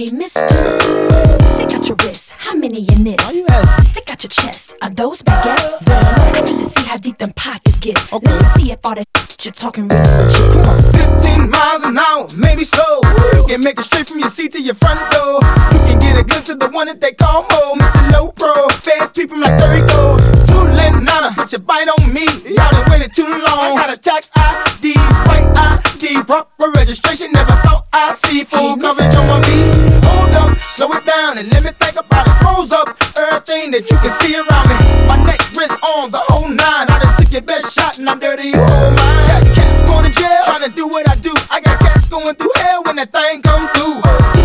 Hey, mister, stick out your wrist. How many in this? Why you asking? Stick out your chest. Are those baguettes? I need to see how deep them pockets get. Okay. Let me see if all that you're talking really legit. Come on. 15 miles an hour, maybe slow. You can make it straight from your seat to your front door. You can get a glimpse of the one that they call Mo, Mr. Low Pro. Fast people like there he go. Too late, nana, put your bite on me. Y'all done waited too long. I got a tax ID, white ID, proper registration. Never thought I'd see full coverage on my feet. Hold up, slow it down and let me think about it. Froze up everything that you can see around me. My neck, wrist, arm, the whole nine. I done took your best shot and I'm dirty, you hold mine. Got cats going to jail, trying to do what I do. I got cats going through hell when that thing come through.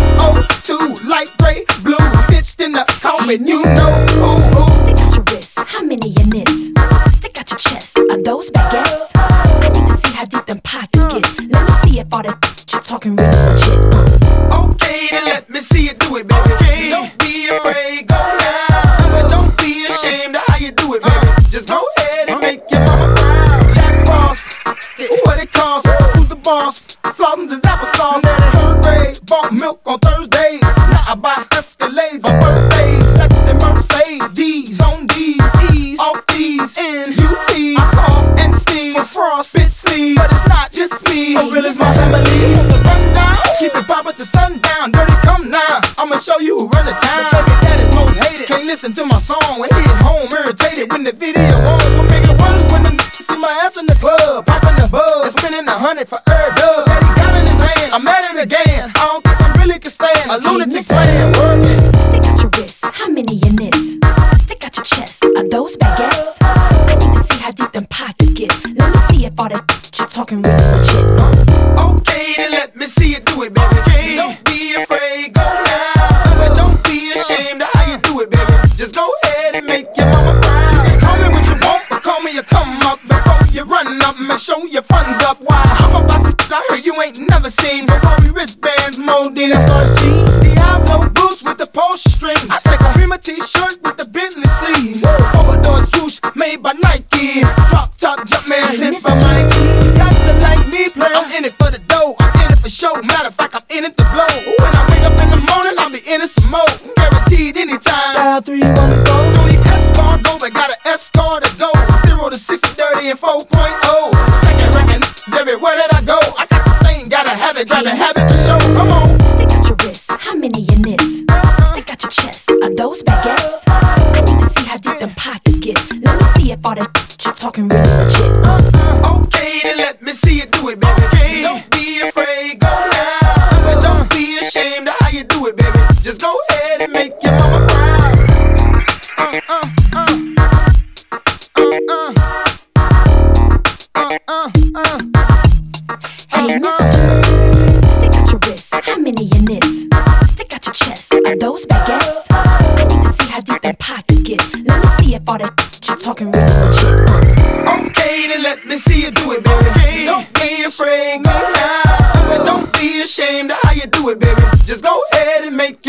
T-O-2, light gray, blue, stitched in the carpet, you know. Ooh. Stick out your wrist. How many in this? Stick out your chest. Are those baguettes? I need to see how deep them pockets get. Let me see if all that you're talking really legit. Okay, then let me see you do it, baby. Okay. Don't be afraid, go now. But don't be ashamed of how you do it, baby. Just go ahead and make your mama proud. Jack Frost, what it costs? Who's the boss? Flossins is applesauce. Third grade, bought milk on Thursdays. Now I buy Escalades on birthdays. Lex and Mercedes on D's, E's, off D's, and UT's. I cough and sneeze for frost, bit sleeves. But it's not just me, for real is my family. Run down, keep it poppin' to sundown. Dirty, come now, I'ma show you who run the town. The baby that is most hated, can't listen to my song when he at home irritated. When the video on, what make it worse when the see my ass in the club, poppin' the bug, and spending 100 for every dub that he got in his hand. I'm at it again, I don't think I really can stand a lunatic playing. Work it. Stick out your wrist. How many in this? Stick out your chest. Are those baguettes? I need to see how deep them pockets get. Let me see if all that you're talking really legit. Okay, then let me see you do it, baby. Okay. Don't be afraid, go now. But don't be ashamed of how you do it, baby. Just go ahead and make your mama proud. You can call me what you want, but call me a come up. Before you run up, make sure your funds up. Why? I'm about some shit I heard you ain't never seen. Ferrari wristbands, Modena Stars G. Diablo boots with the Porsche strings. I take a Prima t-shirt with the Bentley sleeves. Overdose swoosh made by Nike. Drop top jump man sent by Mikey. You got to like me, play. I'm in it for the dough. I'm in it for show. Matter of fact, I'm in it to blow. When I wake up in the morning, I'll be in it some more. Guaranteed anytime. Dial 314. Don't need S-card go, but got an S-card to go. 0 to 60, 30 and 4.0. Second ranking everywhere that I go. I got the same, gotta have it, grab it, habit to show. Come on. Stick out your wrist. How many in this? Stick out your chest. Are those baguettes? I need to see how deep them pockets get. Let me see if all that you're talking really legit. Okay, then let me see you do it, baby. Okay. Don't be afraid, go now. But don't be ashamed of how you do it, baby. Just go ahead and make your mama proud. Hey, mister, stick out your wrist. How many in this? Stick out your chest. Are those baguettes? I need to see how deep them pockets get. Let me see if all that you're talking really legit. Okay, then let me see you do it, baby. Okay. Don't be afraid, go now. But don't be ashamed of how you do it, baby. Just go ahead and make